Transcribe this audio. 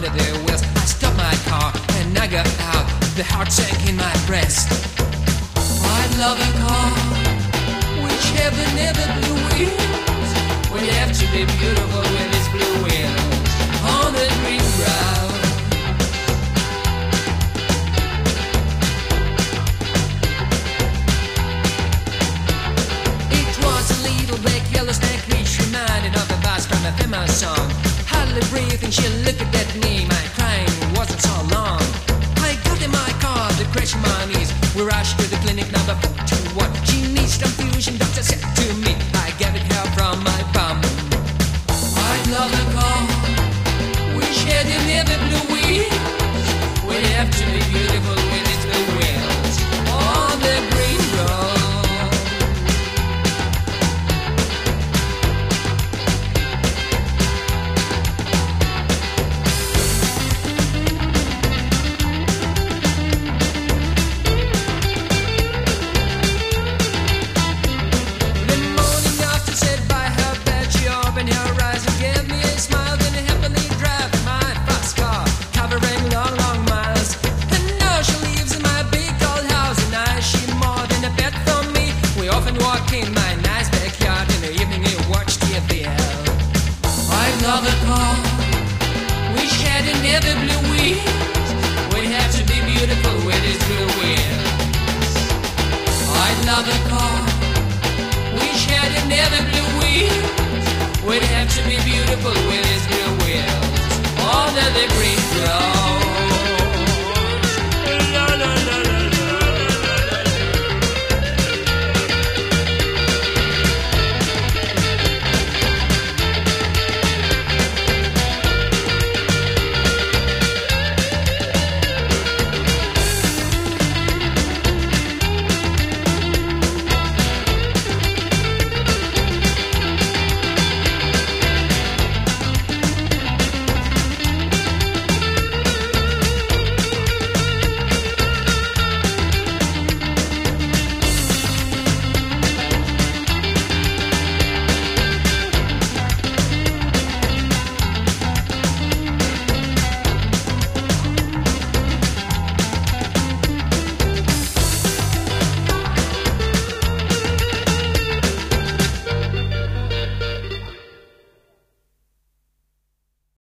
under the wheels. I stopped my car and I got out. The heart sank in my breast. I'd love a car which heaven never blew wheels. Would have to be beautiful with its blue wheels on the green ground. It was a little black yellow snake which reminded of a bus from a famous song. Hardly breathing, she looked at me. My crying wasn't so long. I got in my car, the crash on my knees. We rushed to the clinic number 41. She needs transfusion, doctor said to me. I gathered help from my bum. I'd love a car which had never blue wheels. Would have to be beautiful with its blue wheels on the green road. In my nice backyard in the evening we watched TV. I'd love a car which had never blue wheels. Would have to be beautiful with its blue wheels. I'd love a car which had never blue wheels. Would have to be beautiful with